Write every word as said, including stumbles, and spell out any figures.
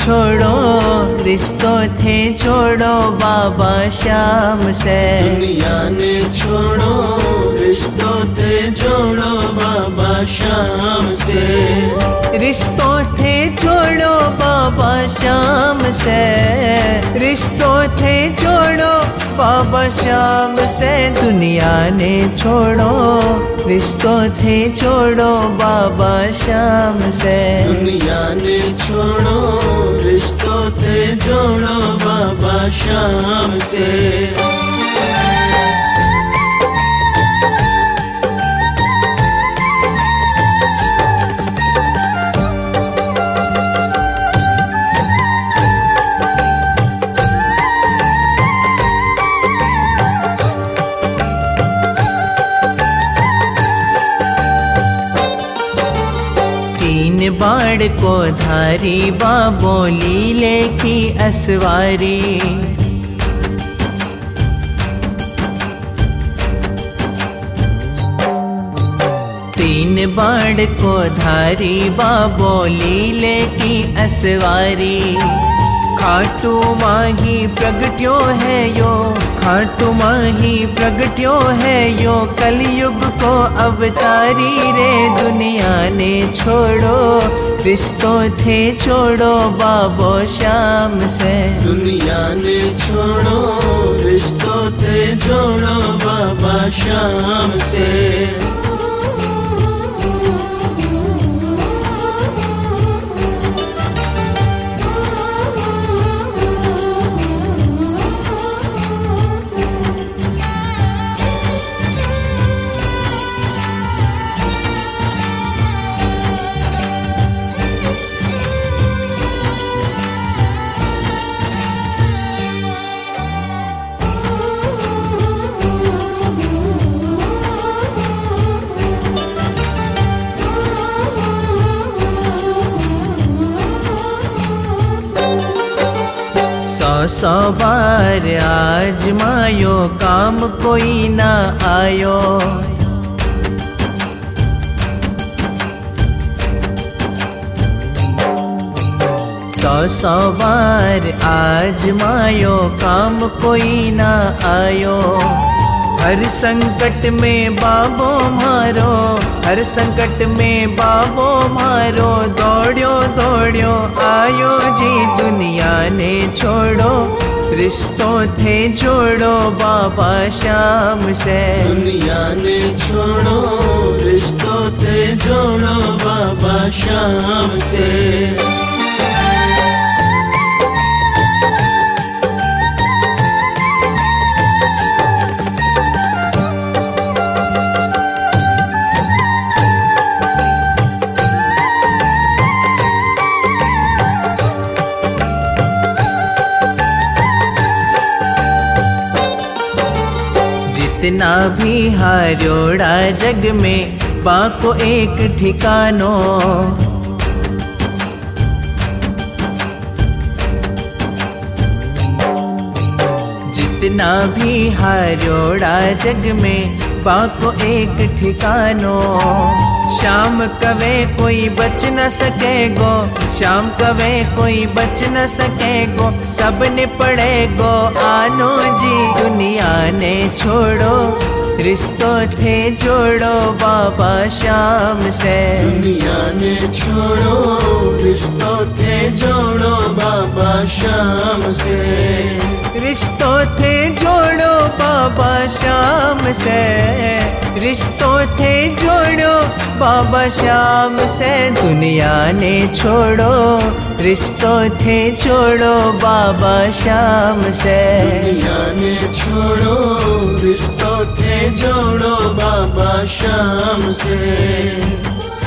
छोड़ो, रिश्तों थे जोड़ो बाबा श्याम से। दुनिया ने छोड़ो, रिश्तों थे जोड़ो बाबा श्याम से। रिश्तों थे जोड़ो बाबा श्याम से, रिश्तों थे जोड़ो बाबा श्याम से। दुनिया ने छोड़ो, रिश्तों थे जोड़ो बाबा श्याम से। दुनिया ने छोड़ो, रिश्तों थे जोड़ो बाबा श्याम से। तीन बाण को धारी बाबो लीले की असवारी। तीन बाण को धारी बाबो लीले की असवारी। खाटू माही प्रगट्यो है यो, खाटू माही प्रगट्यो है यो, कलयुग को अवतारी रे। दुनिया ने छोड़ो, रिश्तों थे जोड़ो बाबो श्याम से। दुनिया ने छोड़ो, रिश्तों थे जोड़ो बाबा श्याम से। सौ बार आजमायो काम कोई ना आयो। सौ सौ बार आजमायो काम कोई ना आयो। हर संकट में बाबो मारो, हर संकट में बाबो मारो। दौड़ियो दौड़ियो आयो जी, दुनिया ने छोड़ो, रिश्तों थे जोड़ो बाबा श्याम से। दुनिया ने छोड़ो, रिश्तों थे जोड़ो बाबा श्याम से। जितना भी हारोड़ा जग में बाको एक ठिकानो। जितना भी हारोड़ा जग में बाको एक ठिकानो। शाम कवे कोई बच न सकेगो, शाम कवे कोई बच न सकेगो। सब ने पड़ेगो आनो जी, दुनिया ने छोड़ो, रिश्तों थे जोड़ो बाबा श्याम से। दुनिया ने छोड़ो, रिश्तों थे जोड़ो बाबा श्याम से। रिश्तों थे जोड़ो बाबा श्याम से, रिश्तों थे जोड़ो बाबा श्याम से। दुनिया ने छोड़ो, रिश्तों थे जोड़ो बाबा श्याम से। दुनिया ने छोड़ो, रिश्तों थे जोड़ो बाबा श्याम से।